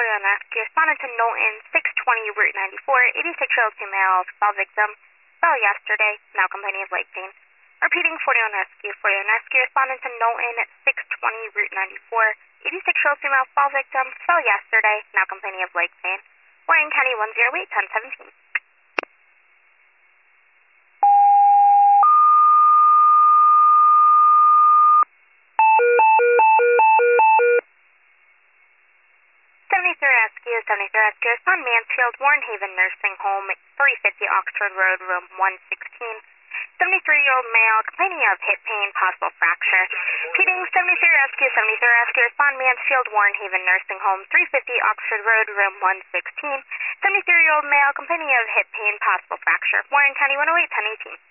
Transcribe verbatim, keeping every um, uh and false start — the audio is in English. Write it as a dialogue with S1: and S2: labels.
S1: Florida Rescue responded to Knowlton, six twenty Route ninety-four, eighty-six-year-old female fall victim, fell yesterday, now complaining of leg pain. Repeating, forty-one Rescue, forty-one Rescue responded to Knowlton, six twenty Route ninety-four, eighty-six-year-old female fall victim, fell yesterday, now complaining of leg pain. Warren County one oh eight, ten seventeen. seventy-three Rescue, seventy-three Rescue, on Mansfield, Warren Haven Nursing Home, three fifty Oxford Road, room one sixteen. seventy-three-year-old male complaining of hip pain, possible fracture. Repeating, seventy-three Rescue, seventy-three Rescue, on Mansfield, Warren Haven Nursing Home, three fifty Oxford Road, room one sixteen. seventy-three-year-old male complaining of hip pain, possible fracture. Warren County one oh eight, ten eighteen.